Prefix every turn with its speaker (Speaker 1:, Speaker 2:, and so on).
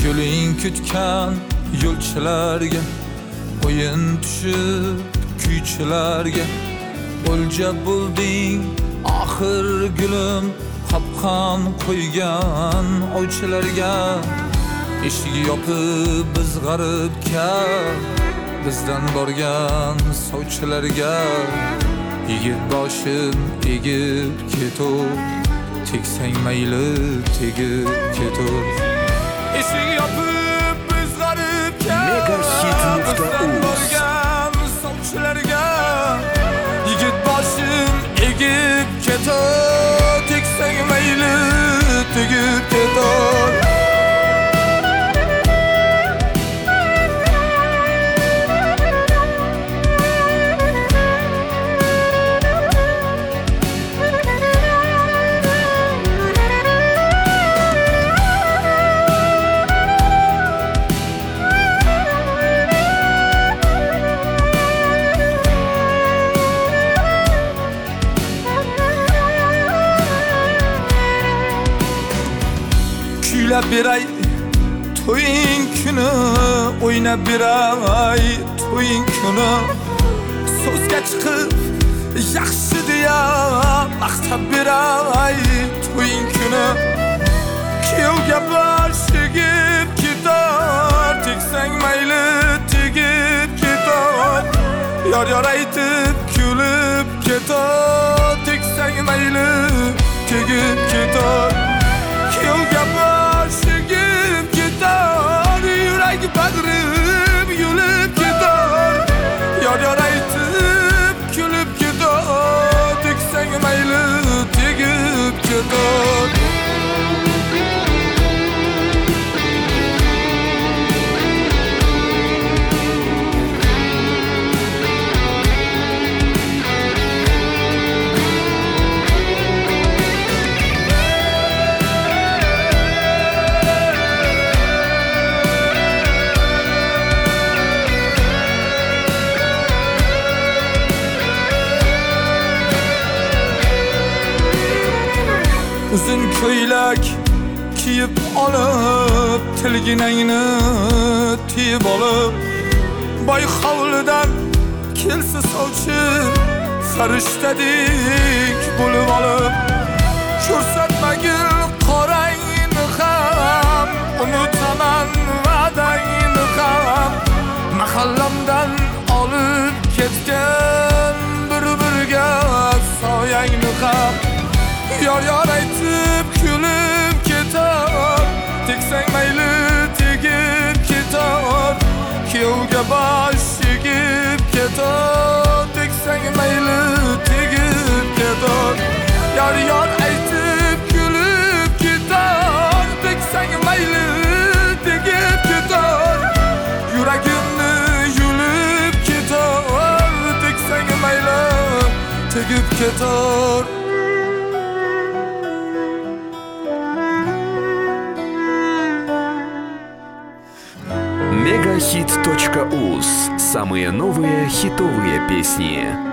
Speaker 1: yo'ling kutgan yo'lchilarga, o'yin tushib kuychilarga, o'lja bo'lding oxir gulim, qopqon qo'ygan ovchilarga. Eshigi yopib biz g'aribga, bizdan borgan sovchilarga. Yigit boshim egib ketur, tegsang mayli tegib ketur. Eshik yopib biz g'aribga, bizdan borgan sovchilarga. Yigit boshim egib ketur, tegsang mayli tegib ketur. Kuylab beray to'ying kuni, o'ynab beray to'ying kuni. So'zga chiqib yaxshi deya maqtab beray to'ying kuni. Kuyovga bosh egib ketar, tegsang mayli tegib ketar. Yor aytib kulib ketar, tegsang mayli tegib ketar. Kuyovga bosh egib ketar, yurak bag'rim yulib ketar. Yor aytib kulib ketar, tegsang mayli tegib ketar. Uzun ko'ylak kiyib olib, tilginangni tiyib olib, boy hovlidan kelsa sovchi, farishtadek bo'lib olib. Ko'rsatmagil qorangni ham, unutaman va'dangni ham. Mahallamdan olib ketgan bir-birga soyangni ham. Yor aytib kulib ketar, tegsang mayli tegib ketar. Kuyovga bosh egib ketar, tegsang mayli tegib ketar. Yor aytib kulib ketar, tegsang mayli tegib ketar. Yuragimni yulib ketar, tegsang mayli tegib ketar.
Speaker 2: Megahit.uz. Самые новые хитовые песни.